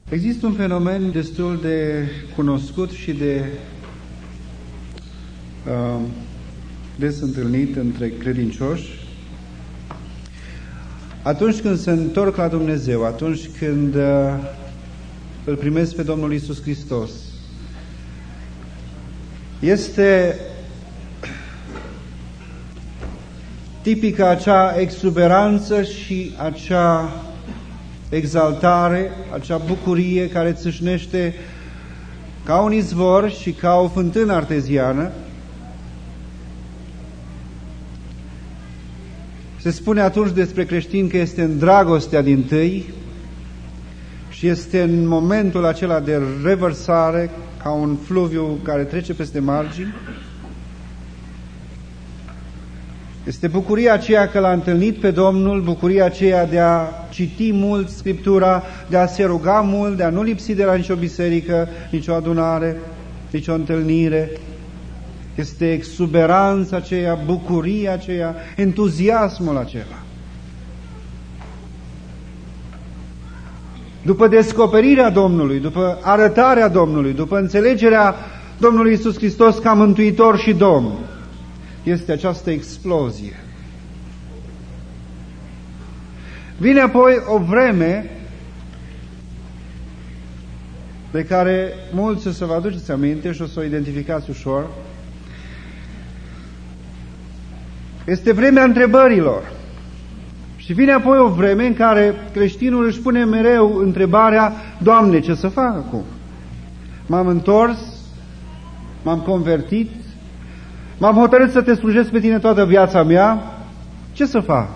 Există un fenomen destul de cunoscut și de des întâlnit între credincioși. Atunci când se întorc la Dumnezeu, atunci când îl primesc pe Domnul Iisus Hristos, este tipică acea exuberanță și acea exaltare, acea bucurie care țâșnește ca un izvor și ca o fântână arteziană. Se spune atunci despre creștin că este în dragostea dintâi și este în momentul acela de revărsare, ca un fluviu care trece peste margini. Este bucuria aceea că l-a întâlnit pe Domnul, bucuria aceea de a citi mult Scriptura, de a se ruga mult, de a nu lipsi de la nicio biserică, nicio adunare, nicio întâlnire. Este exuberanța aceea, bucuria aceea, entuziasmul acela. După descoperirea Domnului, după arătarea Domnului, după înțelegerea Domnului Iisus Hristos ca Mântuitor și Domn, este această explozie. Vine apoi o vreme de care mulți o să vă aduceți aminte și o să o identificați ușor. Este vremea întrebărilor. Și vine apoi o vreme în care creștinul își pune mereu întrebarea: Doamne, ce să fac acum? M-am întors, m-am convertit, m-am hotărât să te slujesc pe tine toată viața mea, ce să fac?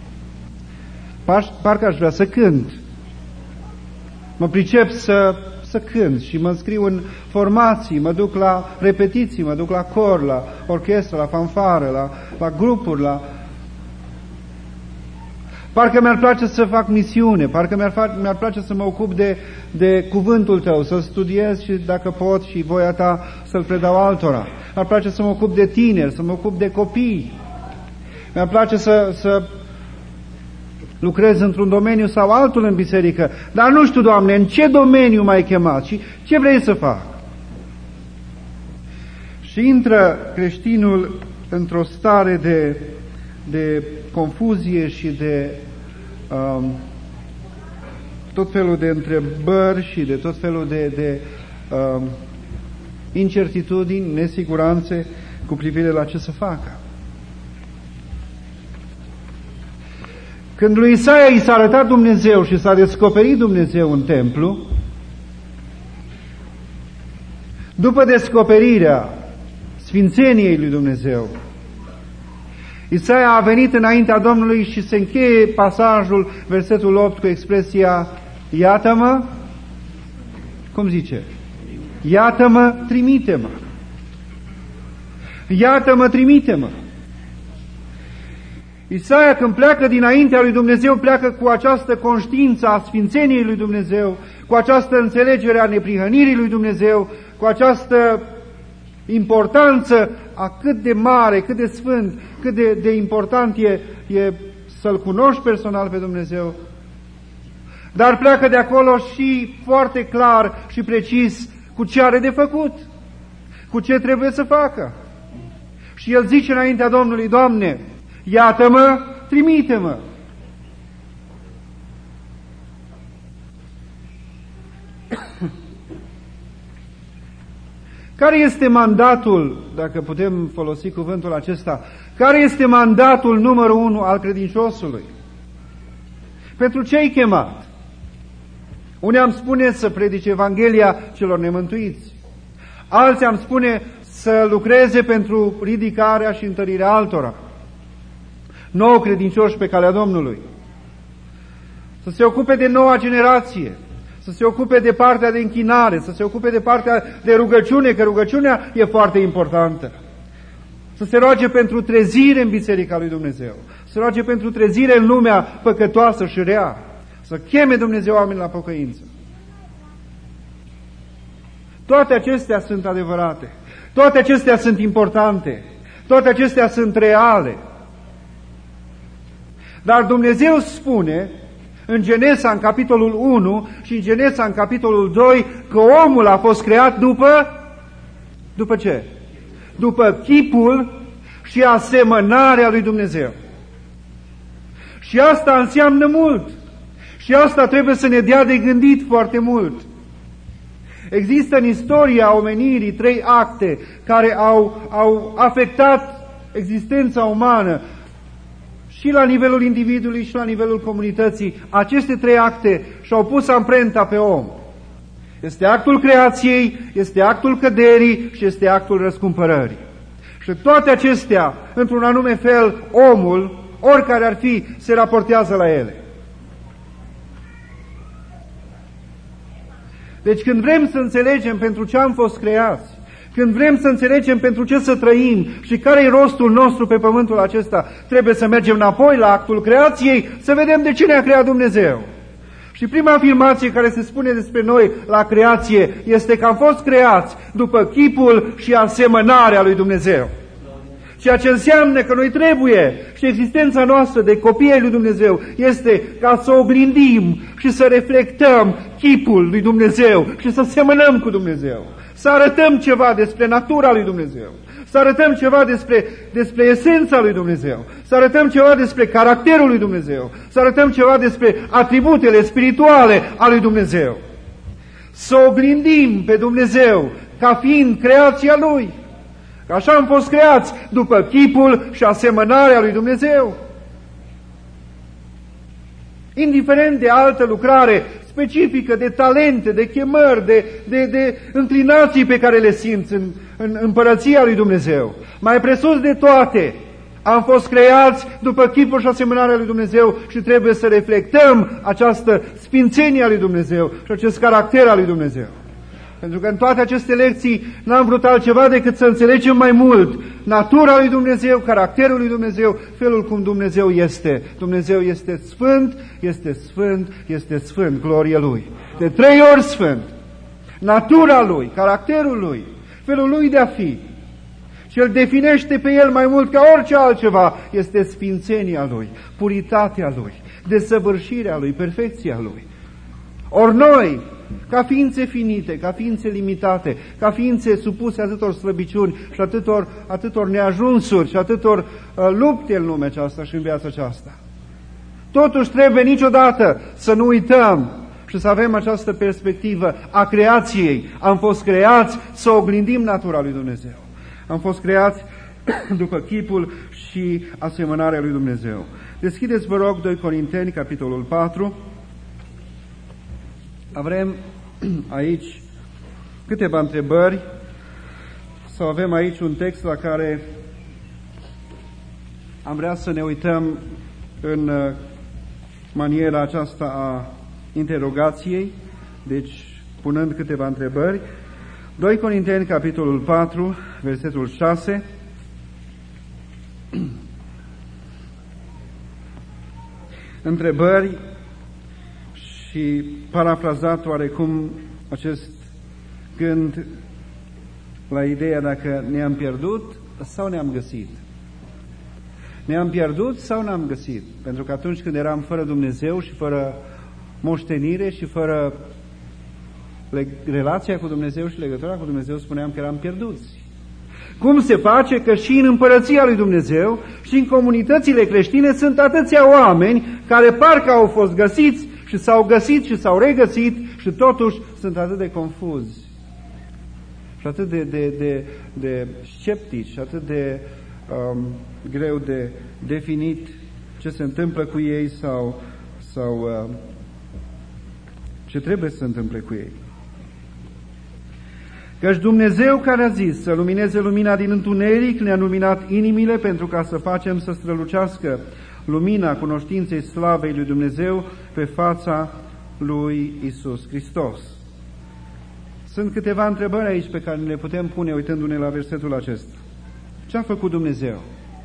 Parcă aș vrea să cânt. Mă pricep să cânt și mă înscriu în formații, mă duc la repetiții, mă duc la cor, la orchestră, la fanfară, la grupuri, Parcă mi-ar place să fac misiune, parcă mi-ar place să mă ocup de cuvântul Tău, să-l studiez și dacă pot și voia Ta să-l predau altora. Mi-ar place să mă ocup de tineri, să mă ocup de copii. Mi-ar place să lucrez într-un domeniu sau altul în biserică. Dar nu știu, Doamne, în ce domeniu m-ai chemat și ce vrei să fac? Și intră creștinul într-o stare de confuzie și de tot felul de întrebări și de tot felul de incertitudini, nesiguranțe cu privire la ce să facă. Când lui Isaia i s-a arătat Dumnezeu și s-a descoperit Dumnezeu în templu, după descoperirea sfințeniei lui Dumnezeu, Isaia a venit înaintea Domnului și se încheie pasajul, versetul 8, cu expresia: iată-mă, cum zice? Iată-mă, trimite-mă. Iată-mă, trimite-mă. Isaia, când pleacă dinaintea lui Dumnezeu, pleacă cu această conștiință a sfințeniei lui Dumnezeu, cu această înțelegere a neprihănirii lui Dumnezeu, cu această importanță a cât de mare, cât de sfânt, cât de important e să-L cunoști personal pe Dumnezeu. Dar pleacă de acolo și foarte clar și precis cu ce are de făcut, cu ce trebuie să facă. Și el zice înaintea Domnului: Doamne, iată-mă, trimite-mă. Care este mandatul, dacă putem folosi cuvântul acesta, care este mandatul numărul 1 al credinciosului? Pentru ce ai chemat? Unii am spune să predice Evanghelia celor nemântuiți. Alții am spune să lucreze pentru ridicarea și întărirea altora. Nou credincioși pe calea Domnului. Să se ocupe de noua generație. Să se ocupe de partea de închinare, să se ocupe de partea de rugăciune, că rugăciunea e foarte importantă. Să se roage pentru trezire în Biserica lui Dumnezeu, să se roage pentru trezire în lumea păcătoasă și rea, să cheme Dumnezeu oameni la pocăință. Toate acestea sunt adevărate, toate acestea sunt importante, toate acestea sunt reale. Dar Dumnezeu spune în Genesa, în capitolul 1 și în Genesa, în capitolul 2, că omul a fost creat după ce? După chipul și asemănarea lui Dumnezeu. Și asta înseamnă mult. Și asta trebuie să ne dea de gândit foarte mult. Există în istoria omenirii 3 acte care au afectat existența umană și la nivelul individului și la nivelul comunității. Aceste 3 acte și-au pus amprenta pe om. Este actul creației, este actul căderii și este actul răscumpărării. Și toate acestea, într-un anume fel, omul, oricare ar fi, se raportează la ele. Deci când vrem să înțelegem pentru ce am fost creați, când vrem să înțelegem pentru ce să trăim și care e rostul nostru pe pământul acesta, trebuie să mergem înapoi la actul creației, să vedem de ce ne-a creat Dumnezeu. Și prima afirmație care se spune despre noi la creație este că am fost creați după chipul și asemănarea lui Dumnezeu. Ceea ce înseamnă că noi trebuie, și existența noastră de copii ai lui Dumnezeu este ca să oglindim și să reflectăm chipul lui Dumnezeu și să semănăm cu Dumnezeu. Să arătăm ceva despre natura lui Dumnezeu. Să arătăm ceva despre esența lui Dumnezeu. Să arătăm ceva despre caracterul lui Dumnezeu. Să arătăm ceva despre atributele spirituale ale lui Dumnezeu. Să oglindim pe Dumnezeu ca fiind creația Lui. Că așa am fost creați după chipul și asemănarea lui Dumnezeu. Indiferent de altă lucrare specifică, de talente, de chemări, de înclinații pe care le simți în împărăția lui Dumnezeu. Mai presus de toate, am fost creați după chipul și asemănarea lui Dumnezeu și trebuie să reflectăm această sfințenie a lui Dumnezeu și acest caracter al lui Dumnezeu. Pentru că în toate aceste lecții n-am vrut altceva decât să înțelegem mai mult natura lui Dumnezeu, caracterul lui Dumnezeu, felul cum Dumnezeu este. Dumnezeu este sfânt, este sfânt, este sfânt, glorie Lui. De 3 ori sfânt. Natura Lui, caracterul Lui, felul Lui de a fi. Și îl definește pe El mai mult ca orice altceva, este sfințenia Lui, puritatea Lui, desăvârșirea Lui, perfecția Lui. Ori noi, ca ființe finite, ca ființe limitate, ca ființe supuse atâtor slăbiciuni și atâtor neajunsuri și atâtor lupte în lumea aceasta și în viața aceasta. Totuși trebuie niciodată să nu uităm și să avem această perspectivă a creației. Am fost creați să oglindim natura lui Dumnezeu. Am fost creați după chipul și asemănarea lui Dumnezeu. Deschideți, vă rog, 2 Corinteni, capitolul 4. Avem aici câteva întrebări sau avem aici un text la care am vrea să ne uităm în maniera aceasta a interogației, deci punând câteva întrebări. 2 Corinteni, capitolul 4, versetul 6. Întrebări și parafrazat oarecum acest gând la ideea dacă ne-am pierdut sau ne-am găsit. Ne-am pierdut sau ne-am găsit? Pentru că atunci când eram fără Dumnezeu și fără moștenire și fără relația cu Dumnezeu și legătura cu Dumnezeu, spuneam că eram pierduți. Cum se face că și în împărăția lui Dumnezeu și în comunitățile creștine sunt atâția oameni care parcă au fost găsiți și s-au găsit și s-au regăsit și totuși sunt atât de confuzi și atât de sceptici și atât de greu de definit ce se întâmplă cu ei sau ce trebuie să se întâmple cu ei. Căci Dumnezeu care a zis să lumineze lumina din întuneric ne-a luminat inimile pentru ca să facem să strălucească lumina cunoștinței slavei lui Dumnezeu pe fața lui Iisus Hristos. Sunt câteva întrebări aici pe care le putem pune uitându-ne la versetul acesta. Ce a făcut Dumnezeu?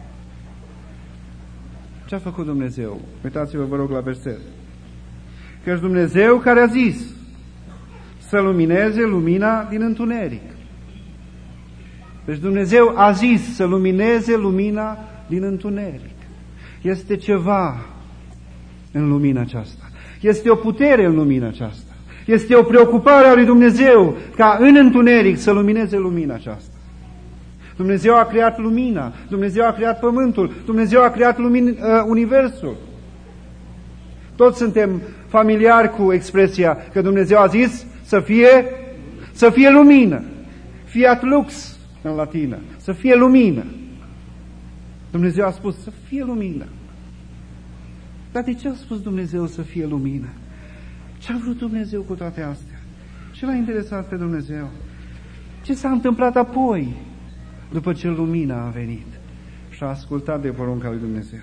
Ce a făcut Dumnezeu? Uitați-vă, vă rog, la verset. Căci Dumnezeu care a zis să lumineze lumina din întuneric. Deci Dumnezeu a zis să lumineze lumina din întuneric. Este ceva în lumina aceasta. Este o putere în lumina aceasta. Este o preocupare a lui Dumnezeu ca în întuneric să lumineze lumina aceasta. Dumnezeu a creat lumina, Dumnezeu a creat pământul, Dumnezeu a creat universul. Toți suntem familiari cu expresia că Dumnezeu a zis să fie lumină. Fiat lux în latină, să fie lumină. Dumnezeu a spus să fie lumină. Dar de ce a spus Dumnezeu să fie lumină? Ce a vrut Dumnezeu cu toate astea? Ce l-a interesat pe Dumnezeu? Ce s-a întâmplat apoi, după ce lumina a venit și a ascultat de porunca lui Dumnezeu?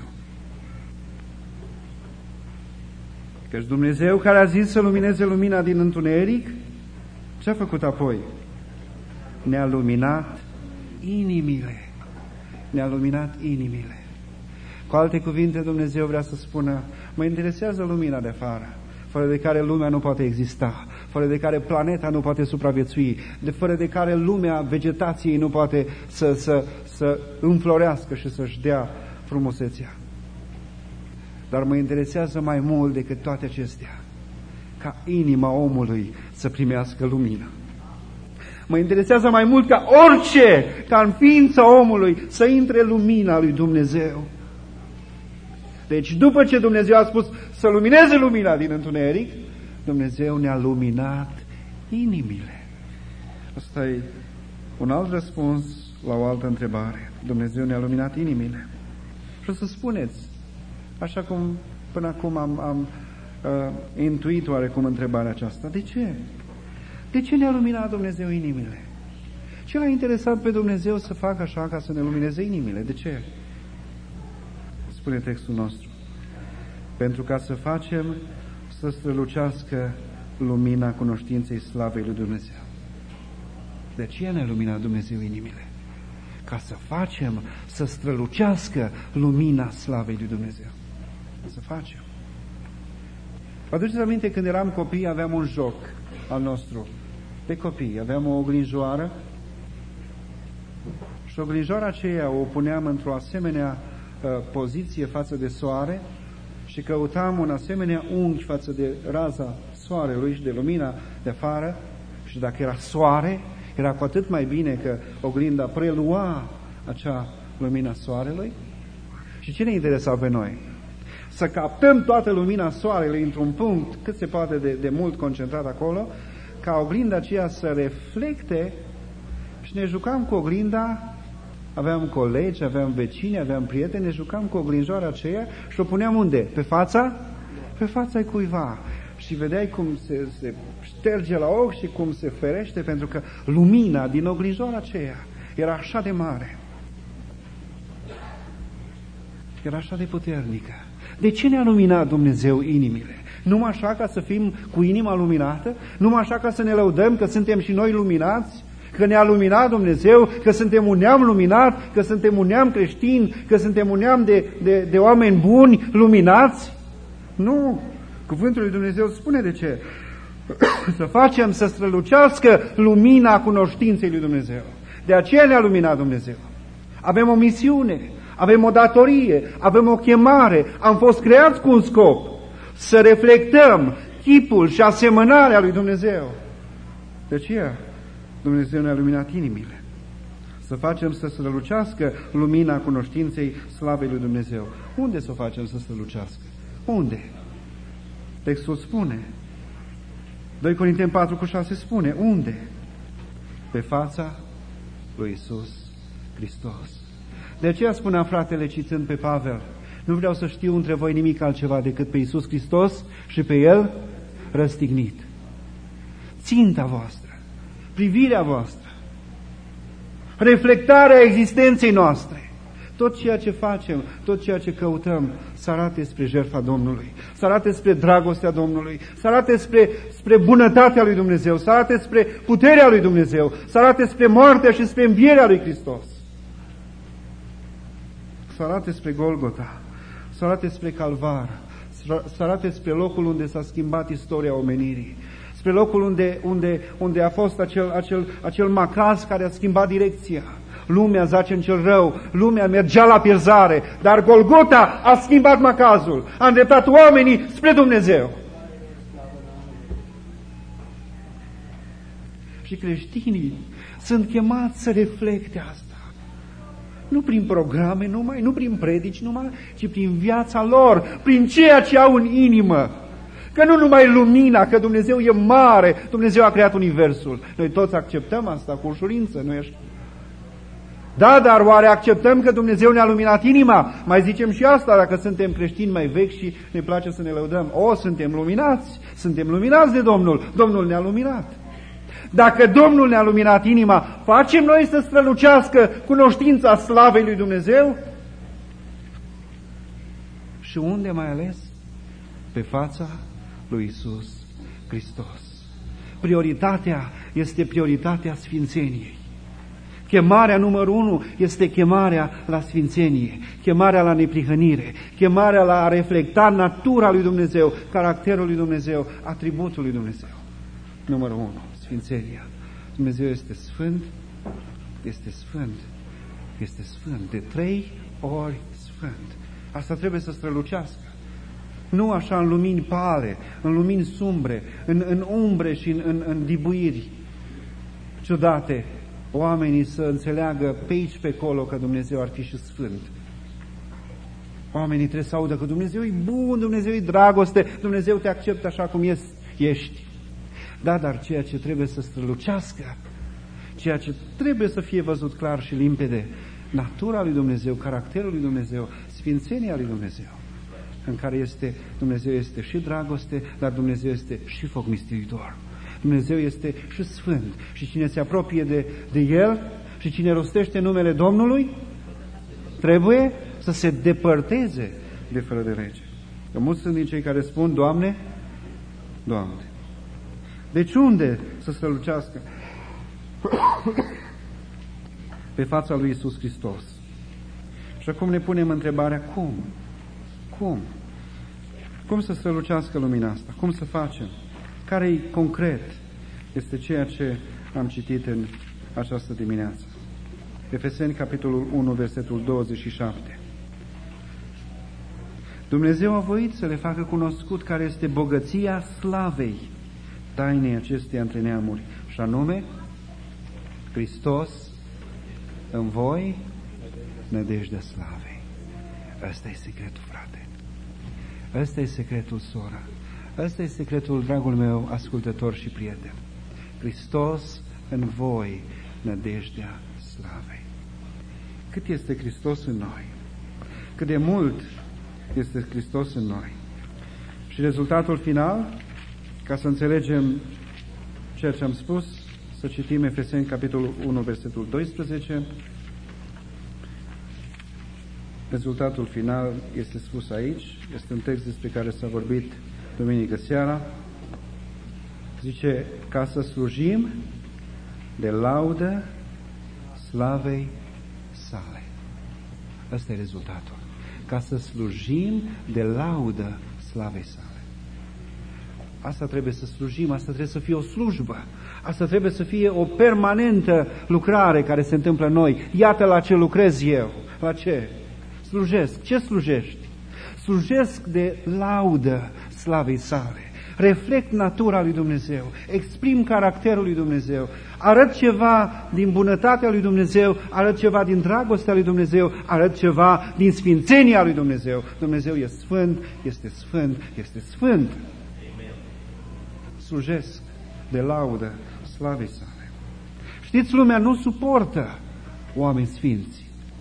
Căci Dumnezeu care a zis să lumineze lumina din întuneric, ce a făcut apoi? Ne-a luminat inimile. Ne-a luminat inimile. Cu alte cuvinte, Dumnezeu vrea să spună, mă interesează lumina de afară, fără de care lumea nu poate exista, fără de care planeta nu poate supraviețui, fără de care lumea vegetației nu poate să înflorească și să-și dea frumusețea. Dar mă interesează mai mult decât toate acestea, ca inima omului să primească lumină. Mă interesează mai mult ca orice, ca în ființa omului să intre lumina lui Dumnezeu. Deci după ce Dumnezeu a spus să lumineze lumina din întuneric, Dumnezeu ne-a luminat inimile. Asta e un alt răspuns la o altă întrebare. Dumnezeu ne-a luminat inimile. Și o să spuneți, așa cum până acum am intuit oarecum întrebarea aceasta, de ce? De ce ne-a luminat Dumnezeu inimile? Ce l-a interesat pe Dumnezeu să facă așa ca să ne lumineze inimile? De ce? Spune textul nostru. Pentru ca să facem să strălucească lumina cunoștinței slavei lui Dumnezeu. De ce ne-a luminat Dumnezeu inimile? Ca să facem să strălucească lumina slavei lui Dumnezeu. Să facem. Vă aduceți aminte, când eram copii, aveam un joc al nostru de copii. Aveam o oglinjoară și oglinjoara aceea o puneam într-o asemenea poziție față de soare și căutam un asemenea unghi față de raza soarelui și de lumina de afară, și dacă era soare, era cu atât mai bine că oglinda prelua acea lumina soarelui. Și ce ne interesa pe noi? Să captăm toată lumina soarelui într-un punct cât se poate de mult concentrat acolo, ca oglinda aceea să reflecte, și ne jucam cu oglinda. Aveam colegi, aveam vecini, aveam prieteni, ne jucam cu oglinjoara aceea și o puneam unde? Pe fața? Pe fața cuiva. Și vedeai cum se șterge la ochi și cum se ferește, pentru că lumina din oglinjoara aceea era așa de mare. Era așa de puternică. De ce ne-a luminat Dumnezeu inimile? Numai așa ca să fim cu inima luminată? Numai așa ca să ne lăudăm că suntem și noi luminați? Că ne-a luminat Dumnezeu, că suntem un neam luminat, că suntem un neam creștin, că suntem un neam de oameni buni, luminați? Nu! Cuvântul lui Dumnezeu spune de ce. Să facem să strălucească lumina cunoștinței lui Dumnezeu. De aceea ne-a luminat Dumnezeu. Avem o misiune, avem o datorie, avem o chemare, am fost creați cu un scop. Să reflectăm chipul și asemănarea lui Dumnezeu. De aceea Dumnezeu ne-a luminat inimile. Să facem să strălucească lumina cunoștinței slavei lui Dumnezeu. Unde să o facem să strălucească? Unde? Textul spune. 2 Corinteni 4:6 spune. Unde? Pe fața lui Iisus Hristos. De aceea spunea fratele, citând pe Pavel, nu vreau să știu între voi nimic altceva decât pe Iisus Hristos și pe El răstignit. Ținta voastră, privirea voastră, reflectarea existenței noastre, tot ceea ce facem, tot ceea ce căutăm, să arate spre jertfa Domnului, să arate spre dragostea Domnului, să arate spre bunătatea lui Dumnezeu, să arate spre puterea lui Dumnezeu, să arate spre moartea și spre învierea lui Hristos, să arate spre Golgota, să arate spre Calvar, să arate spre locul unde s-a schimbat istoria omenirii, spre locul unde a fost acel macaz care a schimbat direcția. Lumea zace în cel rău, lumea mergea la pierzare, dar Golgota a schimbat macazul, a îndreptat oamenii spre Dumnezeu. Și creștinii sunt chemați să reflecte asta. Nu prin programe numai, nu prin predici numai, ci prin viața lor, prin ceea ce au în inimă. Că nu numai lumina, că Dumnezeu e mare, Dumnezeu a creat universul. Noi toți acceptăm asta cu ușurință, nu-i așa? Da, dar oare acceptăm că Dumnezeu ne-a luminat inima? Mai zicem și asta dacă suntem creștini mai vechi și ne place să ne lăudăm. Suntem luminați de Domnul, Domnul ne-a luminat. Dacă Domnul ne-a luminat inima, facem noi să strălucească cunoștința slavei lui Dumnezeu? Și unde mai ales? Pe fața lui Iisus Hristos. Prioritatea este prioritatea sfințeniei. Chemarea numărul 1 este chemarea la sfințenie, chemarea la neprihănire, chemarea la a reflecta natura lui Dumnezeu, caracterul lui Dumnezeu, atributul lui Dumnezeu. Numărul 1, sfințenia. Dumnezeu este sfânt, este sfânt, este sfânt, de 3 ori sfânt. Asta trebuie să strălucească. Nu așa în lumini pale, în lumini sumbre, în umbre și în dibuiri ciudate, oamenii să înțeleagă pe aici, pe acolo, că Dumnezeu ar fi și sfânt. Oamenii trebuie să audă că Dumnezeu e bun, Dumnezeu e dragoste, Dumnezeu te acceptă așa cum ești. Da, dar ceea ce trebuie să strălucească, ceea ce trebuie să fie văzut clar și limpede, natura lui Dumnezeu, caracterul lui Dumnezeu, sfințenia lui Dumnezeu, în care Dumnezeu este și dragoste, dar Dumnezeu este și foc mistuitor. Dumnezeu este și sfânt și cine se apropie de El și cine rostește numele Domnului trebuie să se depărteze de fără de lege. Că mulți sunt din cei care spun, Doamne, Doamne. Deci unde să strălucească? Pe fața lui Iisus Hristos. Și acum ne punem întrebarea, cum? Cum să strălucească lumina asta? Cum să facem? Care-i concret? Este ceea ce am citit în această dimineață. Efeseni, capitolul 1, versetul 27. Dumnezeu a voit să le facă cunoscut care este bogăția slavei tainei acesteia între neamuri, și anume Hristos în voi, nădejdea slavei. Ăsta e secretul, frate. Ăsta e secretul, sora. Ăsta e secretul, dragul meu, ascultător și prieten. Hristos în voi, nădejdea slavei. Cât este Hristos în noi? Cât de mult este Hristos în noi? Și rezultatul final, ca să înțelegem ceea ce am spus, să citim Efeseni, capitolul 1, versetul 12. Rezultatul final este spus aici, este un text despre care s-a vorbit duminică seara. Zice, ca să slujim de laudă slavei sale. Ăsta e rezultatul. Ca să slujim de laudă slavei sale. Asta trebuie să slujim, asta trebuie să fie o slujbă. Asta trebuie să fie o permanentă lucrare care se întâmplă în noi. Iată la ce lucrez eu. La ce? Slujesc. Ce slujești? Slujesc de laudă slavei sale. Reflect natura lui Dumnezeu. Exprim caracterul lui Dumnezeu. Arăt ceva din bunătatea lui Dumnezeu. Arăt ceva din dragostea lui Dumnezeu. Arăt ceva din sfințenia lui Dumnezeu. Dumnezeu e sfânt, este sfânt, este sfânt. Slujesc de laudă slavei sale. Știți, lumea nu suportă oameni sfinți.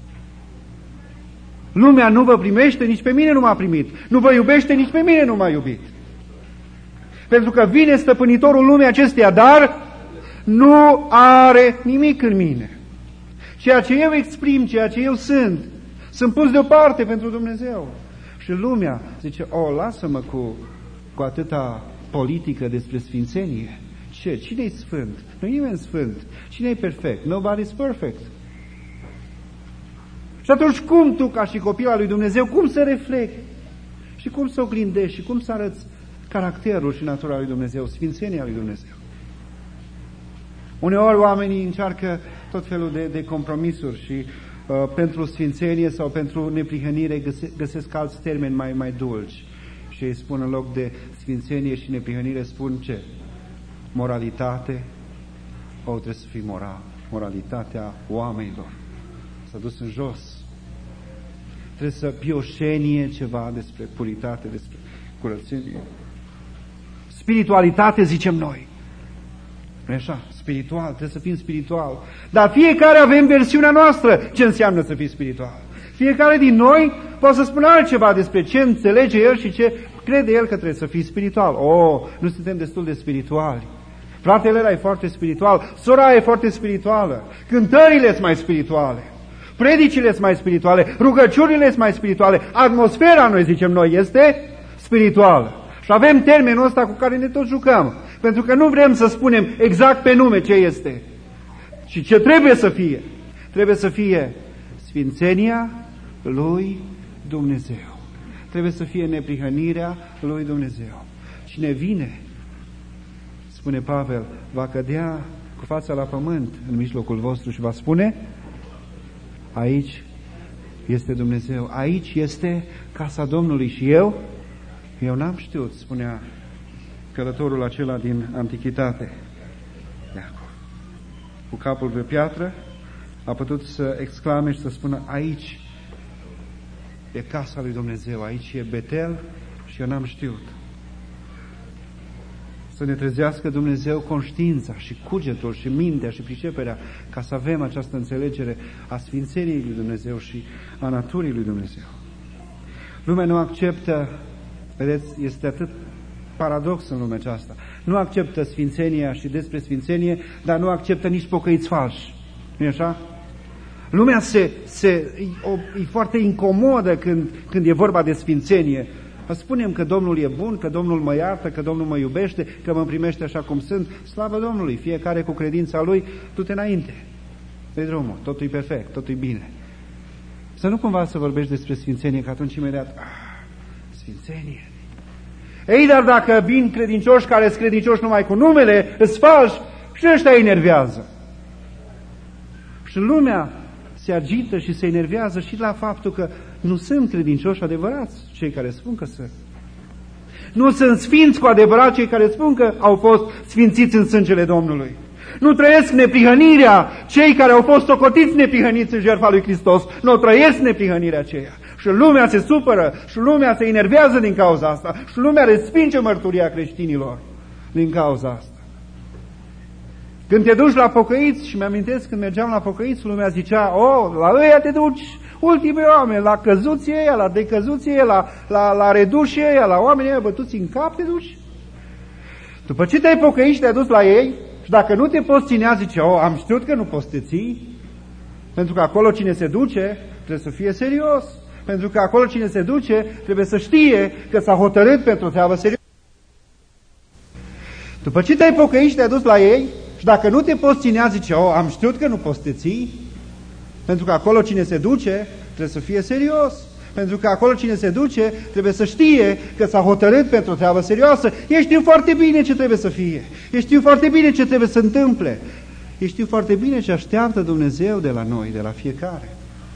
Lumea nu vă primește, nici pe mine nu m-a primit. Nu vă iubește, nici pe mine nu m-a iubit. Pentru că vine stăpânitorul lumii acesteia, dar nu are nimic în mine. Ceea ce eu exprim, ceea ce eu sunt pus deoparte pentru Dumnezeu. Și lumea zice, lasă-mă cu atâta politică despre sfințenie. Ce? Cine-i sfânt? Nu e nimeni sfânt. Cine-i perfect? Nobody's perfect. Și atunci cum tu, ca și copil al lui Dumnezeu, cum să reflecti? Și cum să oglindești? Și cum să arăți caracterul și natura lui Dumnezeu, sfințenia lui Dumnezeu? Uneori oamenii încearcă tot felul de compromisuri și pentru sfințenie sau pentru neprihănire găsesc alți termeni mai dulci. Și ei spun în loc de sfințenie și neprihănire, spun ce? Moralitate, trebuie să fii moral. Moralitatea oamenilor s-a dus în jos. Trebuie să pioșenie ceva despre puritate, despre curățenie. Spiritualitate, zicem noi. Nu e așa? Spiritual, trebuie să fim spiritual. Dar fiecare avem versiunea noastră ce înseamnă să fii spiritual. Fiecare din noi poate să spună altceva despre ce înțelege el și ce crede el că trebuie să fii spiritual. Nu suntem destul de spirituali. Fratele ăla e foarte spiritual, sora e foarte spirituală, cântările sunt mai spirituale, predicile sunt mai spirituale, rugăciunile sunt mai spirituale, atmosfera, noi zicem noi, este spirituală. Și avem termenul ăsta cu care ne tot jucăm, pentru că nu vrem să spunem exact pe nume ce este și ce trebuie să fie. Trebuie să fie sfințenia lui Dumnezeu. Trebuie să fie neprihănirea lui Dumnezeu. Cine vine, spune Pavel, va cădea cu fața la pământ în mijlocul vostru și va spune: aici este Dumnezeu, aici este casa Domnului. Și eu n-am știut, spunea călătorul acela din antichitate. Iacov, cu capul pe piatră, a putut să exclame și să spună: aici e casa lui Dumnezeu, aici e Betel, și eu n-am știut. Să ne trezească Dumnezeu conștiința și cugetul și mintea și priceperea ca să avem această înțelegere a sfințeniei lui Dumnezeu și a naturii lui Dumnezeu. Lumea nu acceptă, vedeți, este atât paradox în lumea aceasta. Nu acceptă sfințenia și despre sfințenie, dar nu acceptă nici pocăiți falși. Nu-i așa? Lumea e foarte incomodă când e vorba de sfințenie. Spunem că Domnul e bun, că Domnul mă iartă, că Domnul mă iubește, că mă primește așa cum sunt. Slavă Domnului! Fiecare cu credința lui, du-te înainte. Dă-i drumul, totul e perfect, totul e bine. Să nu cumva să vorbești despre sfințenie, că atunci imediat, sfințenie. Ei, dar dacă vin credincioși care sunt credincioși numai cu numele, îți falși, și ăștia îi enervează. Și lumea se agită și se enervează și la faptul că nu sunt credincioși adevărați cei care spun că sunt. Nu sunt sfinți cu adevărat cei care spun că au fost sfințiți în sângele Domnului. Nu trăiesc neprihănirea cei care au fost socotiți neprihăniți în jertfa lui Hristos. Nu trăiesc neprihănirea aceea. Și lumea se supără, și lumea se enervează din cauza asta, și lumea respinge mărturia creștinilor din cauza asta. Când te duci la pocăiți, și mi-amintesc când mergeam la pocăiți, lumea zicea: la ăia te duci, ultimii oameni, la căzuții ăia, la decăzuții ăia, la redușii ăia, la oamenii ăia bătuți în cap te duci. După ce te-ai pocăit și te-ai dus la ei, și dacă nu te poți ținea, zice: am știut că nu poți te ții, pentru că acolo cine se duce trebuie să fie serios, pentru că acolo cine se duce trebuie să știe că s-a hotărât pentru o treabă serioasă. După ce te-ai pocăit și te-ai dus la ei, și dacă nu te poți ținea, zice: am știut că nu poți te ții, pentru că acolo cine se duce trebuie să fie serios, pentru că acolo cine se duce trebuie să știe că s-a hotărât pentru o treabă serioasă. Ei știu foarte bine ce trebuie să fie, ei știu foarte bine ce trebuie să întâmple, ei știu foarte bine ce așteaptă Dumnezeu de la noi, de la fiecare.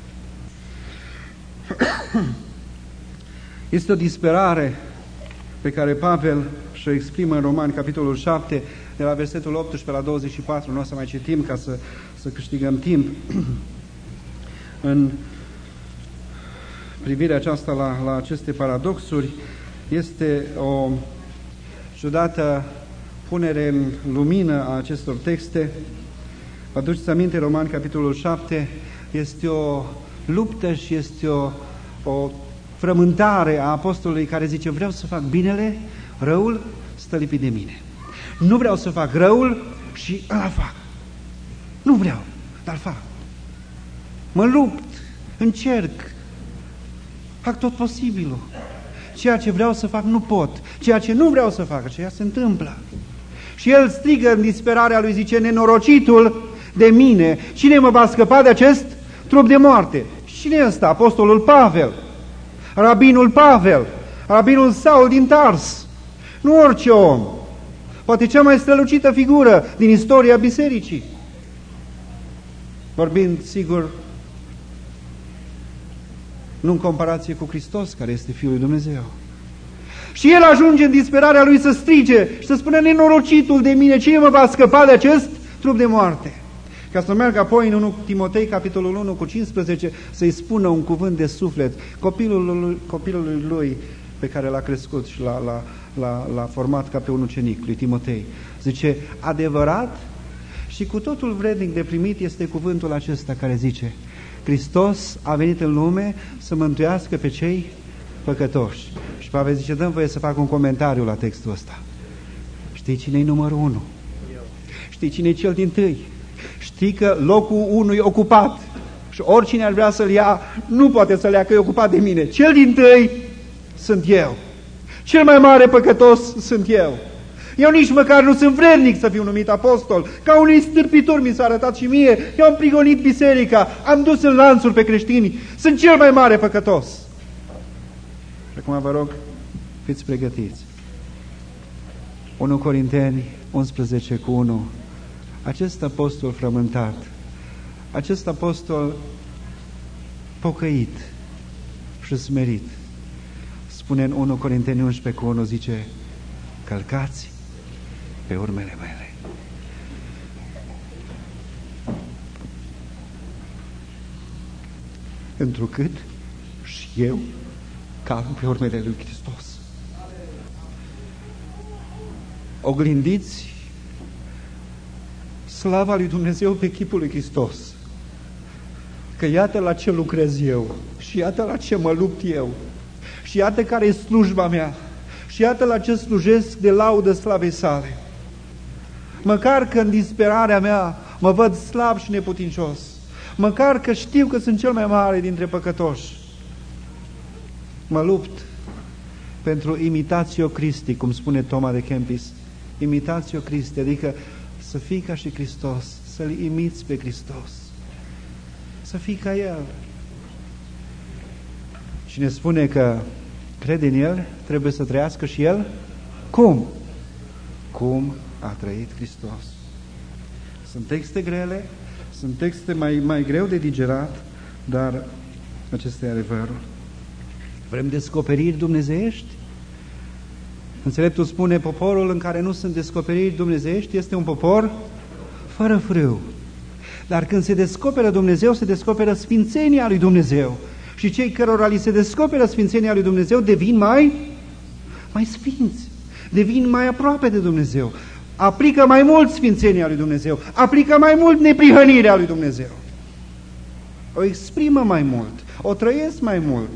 Este o disperare pe care Pavel și-o exprimă în Romani, capitolul 7, de la versetul 18 la 24, nu o să mai citim ca să câștigăm timp. În privirea aceasta la aceste paradoxuri, este o ciudată punere în lumină a acestor texte. Vă aduceți aminte, Romani, capitolul 7, este o luptă și este o frământare a apostolului care zice: vreau să fac binele, răul stă lipit de mine. Nu vreau să fac răul și ăla fac. Nu vreau, dar fac. Mă lupt, încerc, fac tot posibilul. Ceea ce vreau să fac nu pot. Ceea ce nu vreau să fac, aceea se întâmplă. Și el strigă în disperarea lui, zice: nenorocitul de mine, cine mă va scăpa de acest trup de moarte? Cine e ăsta? Apostolul Pavel, rabinul Pavel, rabinul Saul din Tars. Nu orice om, poate cea mai strălucită figură din istoria bisericii. Vorbind, sigur, nu în comparație cu Hristos, care este Fiul lui Dumnezeu. Și el ajunge în disperarea lui să strige și să spună: nenorocitul de mine, cine mă va scăpa de acest trup de moarte. Ca să meargă apoi în 1 Timotei, capitolul 1 cu 15, să-i spună un cuvânt de suflet copilului lui pe care l-a crescut și l-a format ca pe un ucenic, lui Timotei. Zice, adevărat și cu totul vrednic de primit este cuvântul acesta care zice, Hristos a venit în lume să mântuiască pe cei păcătoși. Și Pavel zice, dă-mi voie să fac un comentariu la textul ăsta. Știi cine-i numărul 1? Știi cine-i cel dintâi? Știi că locul 1 e ocupat și oricine ar vrea să-l ia, nu poate să-l ia, că e ocupat de mine. Cel dintâi sunt eu. Cel mai mare păcătos sunt eu. Eu nici măcar nu sunt vrednic să fiu numit apostol. Ca unui stârpitor mi s-a arătat și mie. Eu am prigonit biserica, am dus în lanțuri pe creștini. Sunt cel mai mare păcătos. Și acum vă rog, fiți pregătiți. 1 Corinteni 11 cu 1. Acest apostol frământat, acest apostol pocăit și smerit, spune în 1 Corinteni 11 cu 1, zice, călcați pe urmele mele. Întrucât și eu calc pe urmele lui Hristos. Oglindiți slava lui Dumnezeu pe chipul lui Hristos. Că iată la ce lucrez eu și iată la ce mă lupt eu și iată care e slujba mea și iată la ce slujesc de laudă slavei sale. Măcar că în disperarea mea mă văd slab și neputincios, măcar că știu că sunt cel mai mare dintre păcătoși, mă lupt pentru imitatio Christi, cum spune Toma de Kempis, imitatio Christi, adică să fii ca și Hristos, să-L imiți pe Hristos, să fii ca El. Și ne spune că crede în El, trebuie să trăiască și El. Cum? Cum a trăit Hristos. Sunt texte grele, sunt texte mai greu de digerat, dar acesta e adevărul. Vrem descoperiri dumnezeiești? Înțeleptul spune, poporul în care nu sunt descoperiri dumnezeiești este un popor fără frâu. Dar când se descoperă Dumnezeu, se descoperă sfințenia lui Dumnezeu. Și cei cărora li se descoperă sfințenia lui Dumnezeu devin mai sfinți, devin mai aproape de Dumnezeu, aplică mai mult sfințenia lui Dumnezeu, aplică mai mult neprihănirea lui Dumnezeu, o exprimă mai mult, o trăiesc mai mult.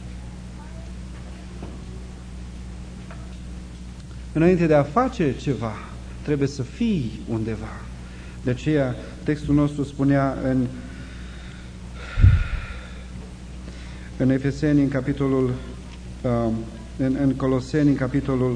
Înainte de a face ceva, trebuie să fii undeva. De aceea, textul nostru spunea în Efeseni, în capitolul, în Coloseni, în capitolul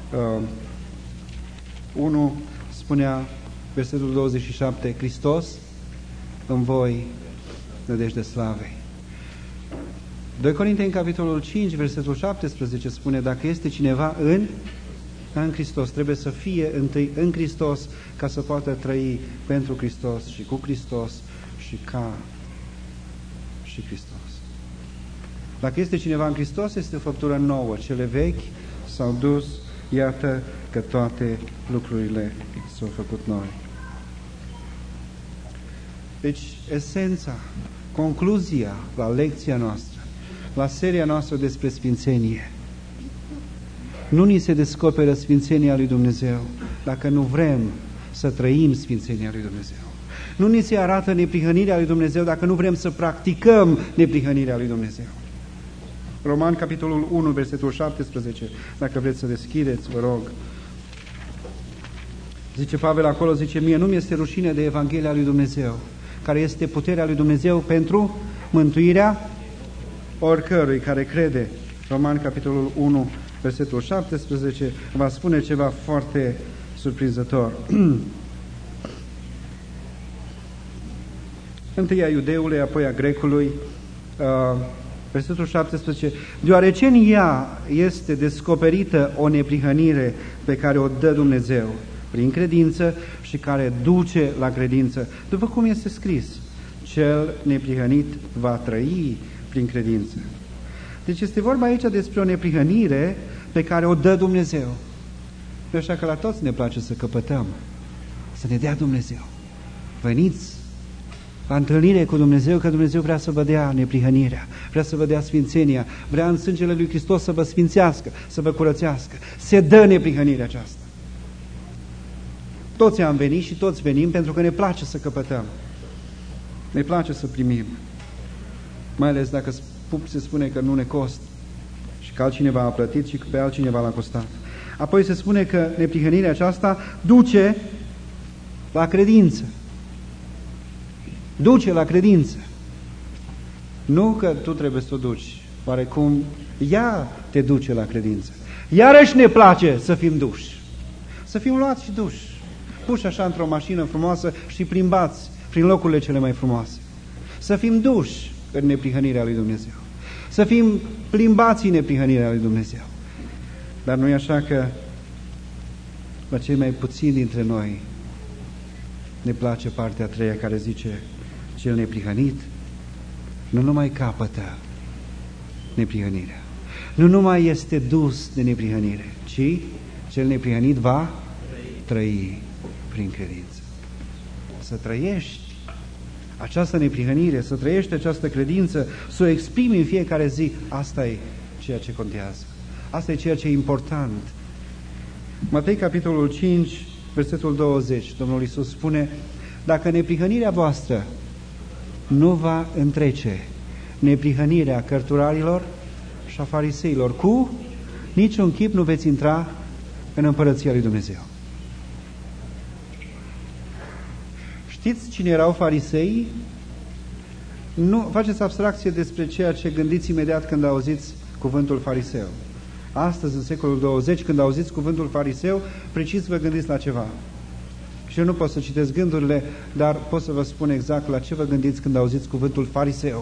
1, spunea, versetul 27, Hristos în voi, nădejde slavei. 2 Corinteni, capitolul 5, versetul 17, spune, dacă este cineva în Hristos, trebuie să fie întâi în Hristos ca să poată trăi pentru Hristos și cu Hristos și ca și Hristos. Dacă este cineva în Hristos, este o făptură nouă. Cele vechi s-au dus, iată că toate lucrurile s-au făcut noi. Deci, esența, concluzia la lecția noastră, la seria noastră despre sfințenie, nu ni se descoperă sfințenia lui Dumnezeu dacă nu vrem să trăim sfințenia lui Dumnezeu. Nu ni se arată neprihănirea lui Dumnezeu dacă nu vrem să practicăm neprihănirea lui Dumnezeu. Roman, capitolul 1, versetul 17, dacă vreți să deschideți, vă rog. Zice Pavel acolo, zice, mie nu mi-este rușine de Evanghelia lui Dumnezeu, care este puterea lui Dumnezeu pentru mântuirea oricărui care crede. Roman, capitolul 1, versetul 17, va spune ceva foarte surprinzător. Întâi a iudeului, apoi a grecului, versetul 17, deoarece în ea este descoperită o neprihănire pe care o dă Dumnezeu prin credință și care duce la credință, după cum este scris, cel neprihănit va trăi prin credință. Deci este vorba aici despre o neprihănire pe care o dă Dumnezeu. De așa că la toți ne place să căpătăm, să ne dea Dumnezeu. Veniți la întâlnire cu Dumnezeu, că Dumnezeu vrea să vă dea neprihănirea, vrea să vă dea sfințenia, vrea în sângele lui Hristos să vă sfințească, să vă curățească. Se dă neprihănirea aceasta. Toți am venit și toți venim pentru că ne place să căpătăm. Ne place să primim. Mai ales dacă se spune că nu ne costă și că altcineva a plătit și că pe altcineva l-a costat. Apoi se spune că neprihănirea aceasta duce la credință. Duce la credință. Nu că tu trebuie să o duci. Oarecum ea te duce la credință. Iarăși ne place să fim duși. Să fim luați și duși. Puși așa într-o mașină frumoasă și plimbați prin locurile cele mai frumoase. Să fim duși în neprihănirea lui Dumnezeu. Să fim plimbați în neprihănirea lui Dumnezeu. Dar nu e așa că la cei mai puțini dintre noi ne place partea a treia care zice: cel neprihănit nu numai capătă neprihănirea, nu numai este dus de neprihănire, ci cel neprihănit va trăi prin credință. Să trăiești această neprihănire, să trăiești această credință, să o exprimi în fiecare zi, asta e ceea ce contează. Asta e ceea ce e important. Matei, capitolul 5, versetul 20, Domnul Iisus spune: dacă neprihănirea voastră nu va întrece neprihănirea cărturarilor și a fariseilor, cu niciun chip nu veți intra în împărăția lui Dumnezeu. Știți cine erau fariseii? Nu faceți abstracție despre ceea ce gândiți imediat când auziți cuvântul fariseu. Astăzi, în secolul 20, când auziți cuvântul fariseu, precis vă gândiți la ceva. Și eu nu pot să citesc gândurile, dar pot să vă spun exact la ce vă gândiți când auziți cuvântul fariseu.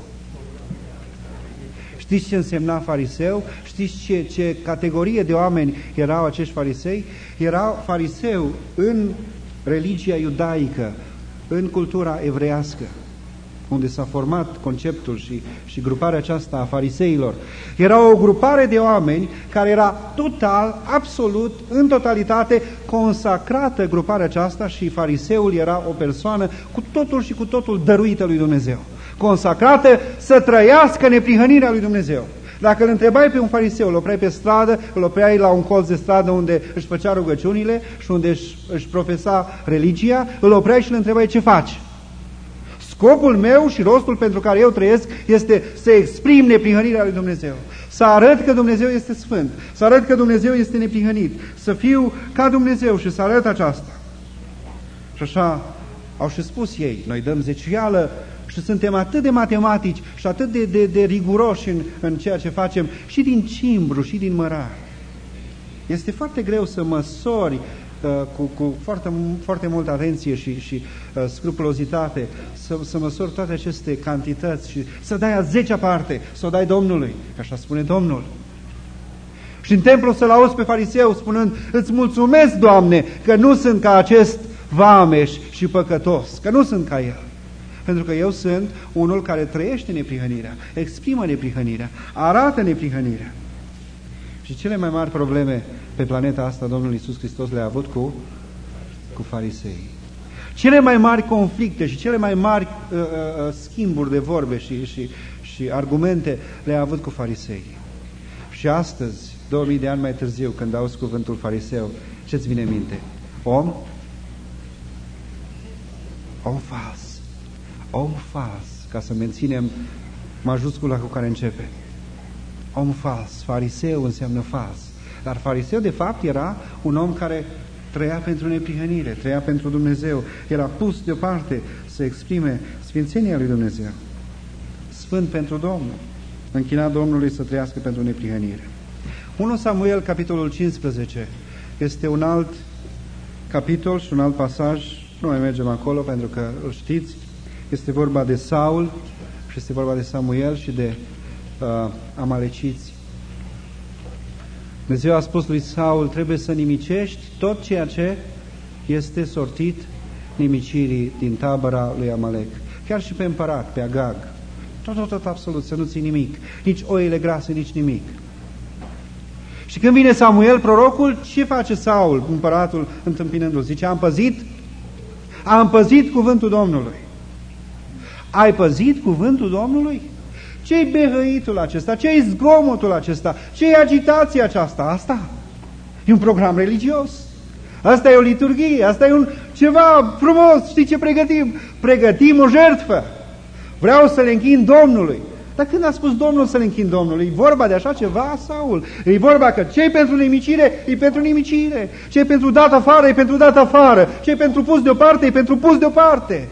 Știți ce însemna fariseu? Știți ce categorie de oameni erau acești farisei? Erau fariseu în religia iudaică, în cultura evreiască, unde s-a format conceptul și gruparea aceasta a fariseilor. Era o grupare de oameni care era total, absolut, în totalitate consacrată gruparea aceasta, și fariseul era o persoană cu totul și cu totul dăruită lui Dumnezeu. Consacrată să trăiască neprihănirea lui Dumnezeu. Dacă îl întrebai pe un fariseu, îl opreai pe stradă, îl opreai la un colț de stradă unde își făcea rugăciunile și unde își profesa religia, îl opreai și îl întrebai: ce faci? Scopul meu și rostul pentru care eu trăiesc este să exprim neprihănirea lui Dumnezeu. Să arăt că Dumnezeu este sfânt, să arăt că Dumnezeu este neprihănit, să fiu ca Dumnezeu și să arăt aceasta. Și așa au și spus ei: noi dăm zeciuială și suntem atât de matematici și atât de riguroși în ceea ce facem, și din cimbru și din mărar. Este foarte greu să măsori cu foarte multă atenție și scrupulozitate, să măsori toate aceste cantități și să dai a 10-a parte, să o dai Domnului, că așa spune Domnul. Și în templu să-l auzi pe fariseu spunând: îți mulțumesc, Doamne, că nu sunt ca acest vameș și păcătos, că nu sunt ca el. Pentru că eu sunt unul care trăiește neprihănirea, exprimă neprihănirea, arată neprihănirea. Și cele mai mari probleme pe planeta asta Domnul Iisus Hristos le-a avut cu farisei. Cele mai mari conflicte și cele mai mari schimburi de vorbe și argumente le-a avut cu farisei. Și astăzi, 2000 de ani mai târziu, când auzi cuvântul fariseu, ce-ți vine în minte? Om fals. Om fals, ca să menținem majuscula cu care începe. Om fals, fariseu înseamnă fals. Dar fariseu, de fapt, era un om care trăia pentru neprihănire, trăia pentru Dumnezeu. Era pus deoparte să exprime sfințenia lui Dumnezeu. Sfânt pentru Domnul. Închinat Domnului să trăiască pentru neprihănire. 1 Samuel, capitolul 15, este un alt capitol și un alt pasaj. Nu mai mergem acolo pentru că îl știți. Este vorba de Saul și este vorba de Samuel și de amaleciți. Dumnezeu a spus lui Saul: trebuie să nimicești tot ceea ce este sortit nimicirii din tabăra lui Amalek. Chiar și pe împărat, pe Agag. Tot absolut, să nu ții nimic. Nici oile grase, nici nimic. Și când vine Samuel, prorocul, ce face Saul, împăratul, întâmpinându-l? Zice: am păzit Am păzit cuvântul Domnului. Ai păzit cuvântul Domnului? Ce-i behăitul acesta? Ce-i zgomotul acesta? Ce-i agitația aceasta? Asta e un program religios. Asta e o liturghie. Asta e ceva frumos. Știi ce pregătim? Pregătim o jertfă. Vreau să le închin Domnului. Dar când a spus Domnul să le închin Domnului, e vorba de așa ceva, Saul? E vorba că ce-i pentru nimicire, e pentru nimicire. Ce-i pentru dat afară, e pentru dat afară. Ce-i pentru pus deoparte, e pentru pus deoparte.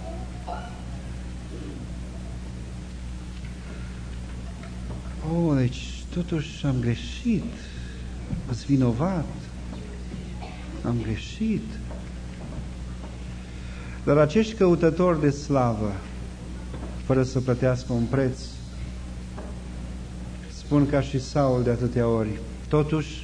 Deci totuși am greșit. Îți vinovat. Am greșit. Dar acești căutători de slavă, fără să plătească un preț, spun ca și Saul de atâtea ori, totuși,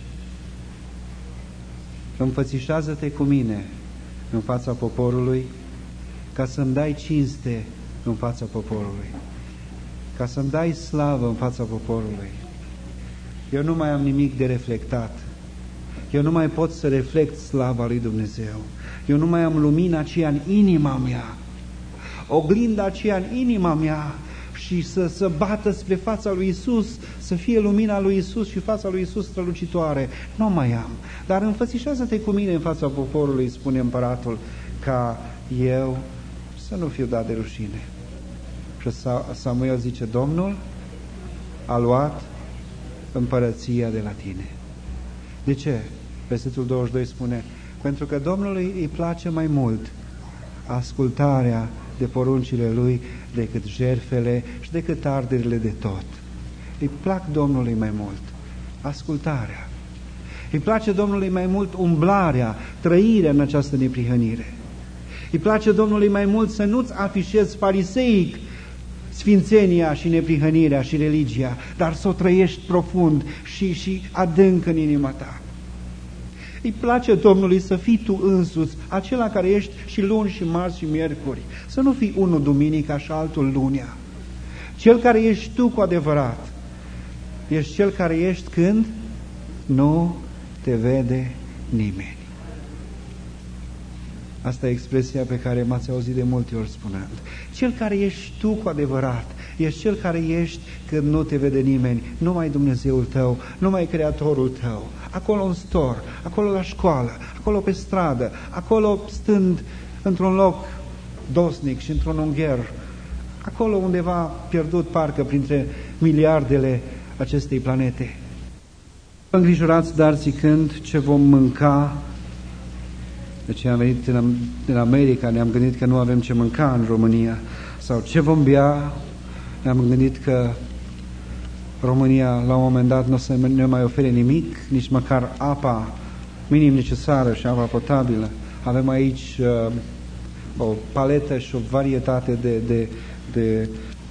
înfățișează-te cu mine în fața poporului, ca să-mi dai cinste în fața poporului, ca să-mi dai slavă în fața poporului. Eu nu mai am nimic de reflectat. Eu nu mai pot să reflect slava lui Dumnezeu. Eu nu mai am lumina aceea în inima mea, oglinda aceea în inima mea și să bată spre fața lui Isus, să fie lumina lui Isus și fața lui Isus strălucitoare. Nu mai am. Dar înfățișează-te cu mine în fața poporului, spune împăratul, ca eu să nu fiu dat de rușine. Și Samuel zice, Domnul a luat împărăția de la tine. De ce? Versetul 22 spune, pentru că Domnului îi place mai mult ascultarea de poruncile Lui decât jertfele și decât arderile de tot. Îi plac Domnului mai mult ascultarea. Îi place Domnului mai mult umblarea, trăirea în această neprihănire. Îi place Domnului mai mult să nu-ți afișezi fariseic sfințenia și neprihănirea și religia, dar să o trăiești profund și adânc în inima ta. Îi place Domnului să fii tu însuți, acela care ești și luni și marți și miercuri. Să nu fii unul duminica și altul lunea. Cel care ești tu cu adevărat. Ești cel care ești când nu te vede nimeni. Asta e expresia pe care m-ați auzit de multe ori spunând. Cel care ești tu cu adevărat, ești cel care ești când nu te vede nimeni, numai Dumnezeul tău, numai Creatorul tău. Acolo în stor, acolo la școală, acolo pe stradă, acolo stând într-un loc dosnic și într-un ungher, acolo undeva pierdut parcă printre miliardele acestei planete. Îngrijorați, dar zicând ce vom mânca. Deci am venit din America, ne-am gândit că nu avem ce mânca în România. Sau ce vom bea, ne-am gândit că România la un moment dat nu o să ne mai ofere nimic, nici măcar apa minim necesară și apa potabilă. Avem aici o paletă și o varietate de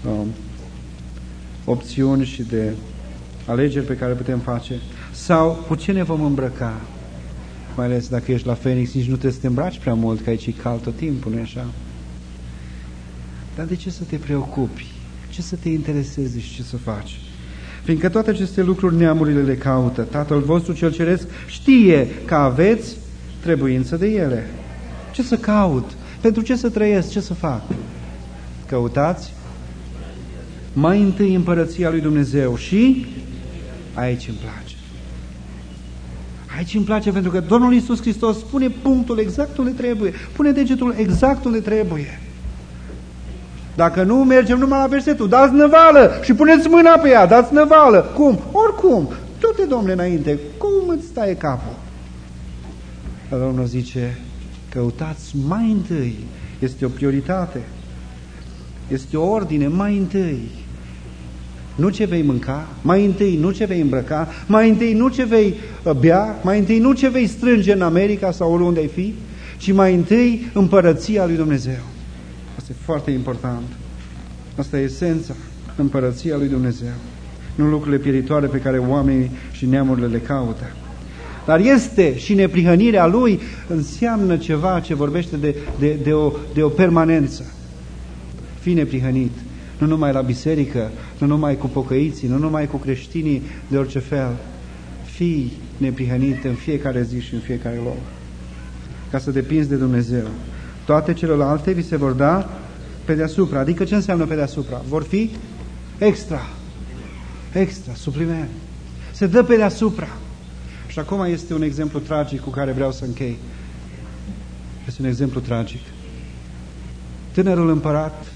opțiuni și de alegeri pe care le putem face. Sau cu ce ne vom îmbrăca? Mai ales dacă ești la Phoenix, nici nu trebuie să te îmbraci prea mult, că aici e cald tot timpul, nu-i așa? Dar de ce să te preocupi? Ce să te interesezi și ce să faci? Fiindcă toate aceste lucruri neamurile le caută. Tatăl vostru cel ceresc știe că aveți trebuință de ele. Ce să caut? Pentru ce să trăiesc? Ce să fac? Căutați mai întâi împărăția lui Dumnezeu și aici îmi place. Aici îmi place pentru că Domnul Iisus Hristos pune punctul exact unde trebuie, pune degetul exact unde trebuie. Dacă nu, mergem numai la versetul, dați năvală și puneți mâna pe ea, dați năvală. Cum? Oricum. Du-te, Domnule, înainte. Cum îți stai capul? Dar Domnul zice, căutați mai întâi. Este o prioritate. Este o ordine mai întâi. Nu ce vei mânca, mai întâi nu ce vei îmbrăca, mai întâi nu ce vei bea, mai întâi nu ce vei strânge în America sau oriunde ai fi, ci mai întâi împărăția lui Dumnezeu. Asta e foarte important. Asta e esența, împărăția lui Dumnezeu. Nu lucrurile pieritoare pe care oamenii și neamurile le caută. Dar este și neprihănirea Lui înseamnă ceva ce vorbește de o permanență. Fii neprihănit. Nu numai la biserică, nu numai cu pocăiții, nu numai cu creștinii de orice fel. Fii neprihănit în fiecare zi și în fiecare loc. ca să depinzi de Dumnezeu. Toate celelalte vi se vor da pe deasupra. Adică ce înseamnă pe deasupra? Vor fi extra, supliment. Se dă pe deasupra. Și acum este un exemplu tragic cu care vreau să închei. Este un exemplu tragic. Tânărul împărat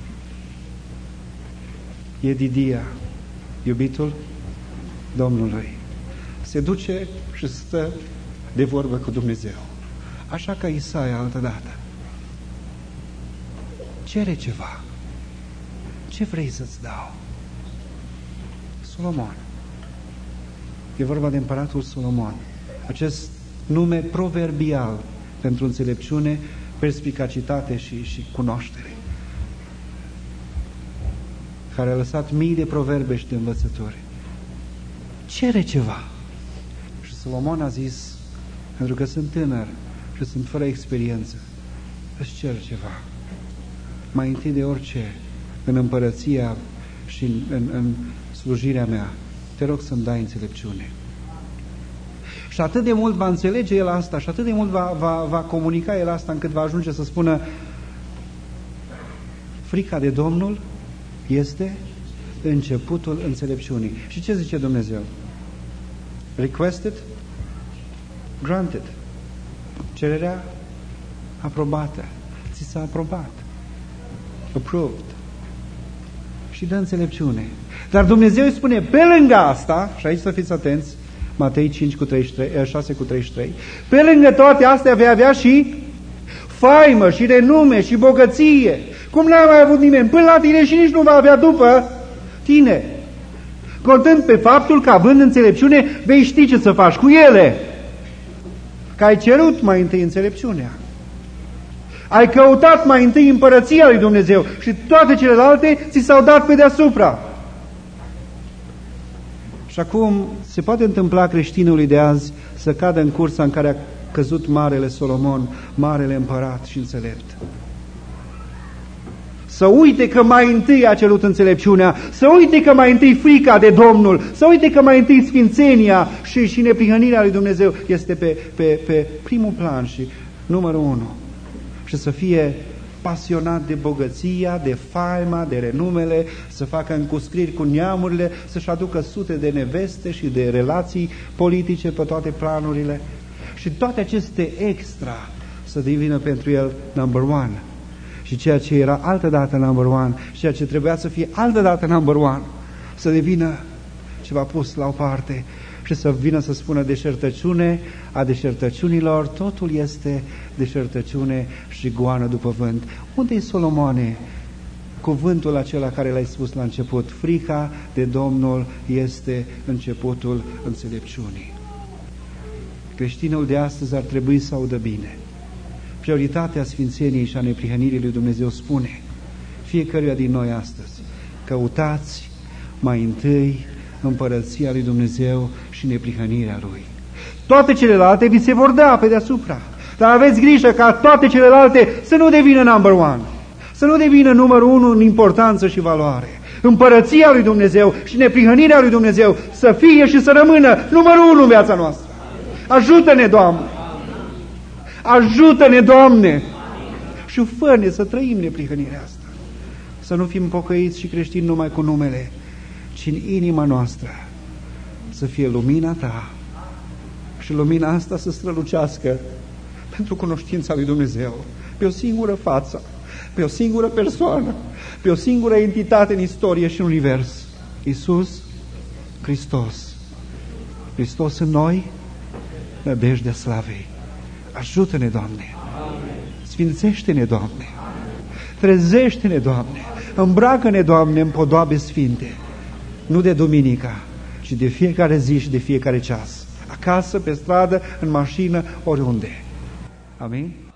Iedidia, iubitul Domnului, se duce și stă de vorbă cu Dumnezeu. Așa ca Isaia altădată. Cere ceva. Ce vrei să-ți dau? Solomon. E vorba de împăratul Solomon. Acest nume proverbial pentru înțelepciune, perspicacitate și cunoaștere, care a lăsat mii de proverbe și de învățători. Cere ceva. Și Solomon a zis, pentru că sunt tânăr și sunt fără experiență, îți cer ceva. Mai întâi de orice, în împărăția și în slujirea mea, te rog să-mi dai înțelepciune. Și atât de mult va înțelege el asta și atât de mult va comunica el asta, încât va ajunge să spună: frica de Domnul este începutul înțelepciunii. Și ce zice Dumnezeu? Requested, granted. Cererea aprobată. Ți s-a aprobat. Approved. Și dă înțelepciune. Dar Dumnezeu îi spune, pe lângă asta, și aici să fiți atenți, Matei 6:33, pe lângă toate astea vei avea și faimă, și renume, și bogăție, cum n-a mai avut nimeni până la tine și nici nu va avea după tine. Contând pe faptul că, având înțelepciune, vei ști ce să faci cu ele. Că ai cerut mai întâi înțelepciunea. Ai căutat mai întâi împărăția lui Dumnezeu și toate celelalte ți s-au dat pe deasupra. Și acum se poate întâmpla creștinului de azi să cadă în cursa în care a căzut marele Solomon, marele împărat și înțelept. Să uite că mai întâi a cerut înțelepciunea, să uite că mai întâi frica de Domnul, să uite că mai întâi sfințenia și neprihănirea lui Dumnezeu este pe primul plan și numărul 1. Și să fie pasionat de bogăția, de faima, de renumele, să facă încuscriri cu neamurile, să-și aducă sute de neveste și de relații politice pe toate planurile. Și toate aceste extra să devină pentru el number one. Și ceea ce era altădată number one și ceea ce trebuia să fie altădată number one, să devină ceva pus la o parte și să vină să spună deșertăciune a deșertăciunilor, totul este deșertăciune și goană după vânt. Unde-i, Solomone, cuvântul acela care l-ai spus la început? Frica de Domnul este începutul înțelepciunii. Creștinul de astăzi ar trebui să audă bine. Prioritatea sfințeniei și a neprihănirii lui Dumnezeu spune fiecăruia din noi astăzi: căutați mai întâi împărăția lui Dumnezeu și neprihănirea Lui. Toate celelalte vi se vor da pe deasupra. Dar aveți grijă ca toate celelalte să nu devină number one, să nu devină numărul 1 în importanță și valoare. Împărăția lui Dumnezeu și neprihănirea lui Dumnezeu să fie și să rămână numărul 1 în viața noastră. Ajută-ne, Doamne! Ajută-ne, Doamne! Și fă-ne să trăim neprihănirea asta. Să nu fim pocăiți și creștini numai cu numele, ci în inima noastră să fie lumina Ta și lumina asta să strălucească pentru cunoștința lui Dumnezeu, pe o singură față, pe o singură persoană, pe o singură entitate în istorie și în univers: Iisus Hristos. Hristos în noi, nădejdea slavei. Ajută-ne, Doamne! Sfințește-ne, Doamne! Trezește-ne, Doamne! Îmbracă-ne, Doamne, în podoabe sfinte, nu de duminica, ci de fiecare zi și de fiecare ceas, acasă, pe stradă, în mașină, oriunde. Amin?